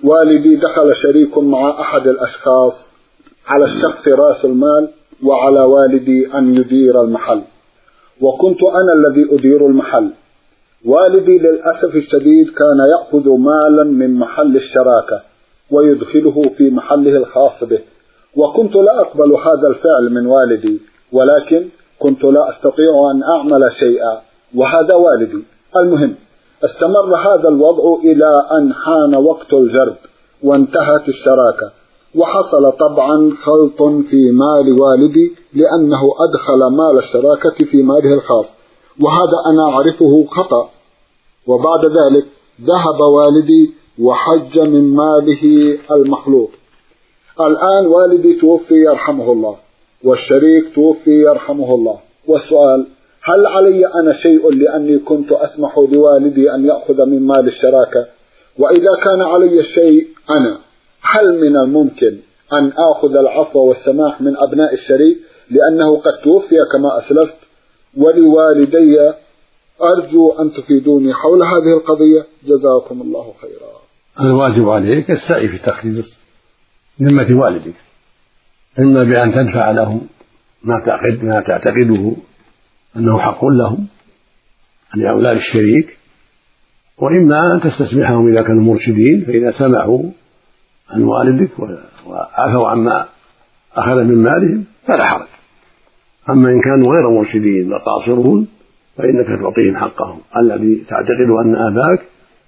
والدي دخل شريك مع أحد الأشخاص، على الشخص رأس المال وعلى والدي أن يدير المحل، وكنت أنا الذي أدير المحل. والدي للأسف الشديد كان يأخذ مالا من محل الشراكة ويدخله في محله الخاص به، وكنت لا أقبل هذا الفعل من والدي، ولكن كنت لا أستطيع أن أعمل شيئا، وهذا والدي. المهم استمر هذا الوضع إلى أن حان وقت الجرد وانتهت الشراكة، وحصل طبعا خلط في مال والدي لأنه أدخل مال الشراكة في ماله الخاص، وهذا أنا أعرفه خطأ. وبعد ذلك ذهب والدي وحج من ماله المخلوط. الآن والدي توفي يرحمه الله، والشريك توفي يرحمه الله، والسؤال: هل علي أنا شيء لأني كنت أسمح لوالدي أن يأخذ من مال الشراكة؟ وإذا كان علي الشيء أنا، هل من الممكن أن آخذ العفو والسماح من أبناء الشريك لأنه قد توفي كما أسلفت ولوالدي؟ أرجو أن تفيدوني حول هذه القضية، جزاكم الله خيرا. الواجب عليك السعي في تخليص ذمة والدك، إما بأن تدفع له ما تعتقده أنه حق لهم لأولاد الشريك، وإما أن تستسمحهم إذا كانوا مرشدين، فإذا سمحوا عن والدك وعفوا عما أخذ من مالهم فلا حرج. أما إن كانوا غير مرشدين وقاصرون فإنك تعطيهم حقهم الذي تعتقد أن آباك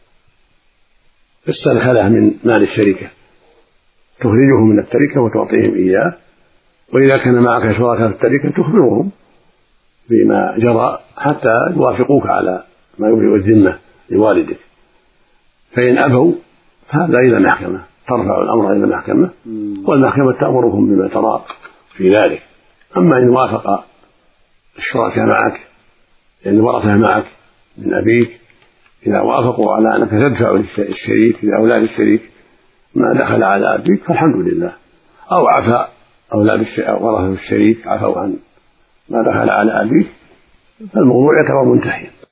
استدخله من مال الشركة، تخرجه من التركة وتعطيهم إياه. وإذا كان معك شركاء في التركة تخبرهم بما جرى حتى يوافقوك على ما يبرئ الذمة لوالدك. فإن أبوا فهذا إلى محكمة، ترفع الأمر إلى المحكمة، والمحكمة تأمرهم بما ترى في ذلك. أما إن وافق الشركاء معك، يعني الورثة معك من أبيك، إذا وافقوا على أنك تدفع للشريك لأولاد الشريك ما دخل على أبيك فالحمد لله، أو عفا أولاد ورثة الشريك عفوا عن ما دخل على أبيك، فالموضوع يعتبر منتهيا.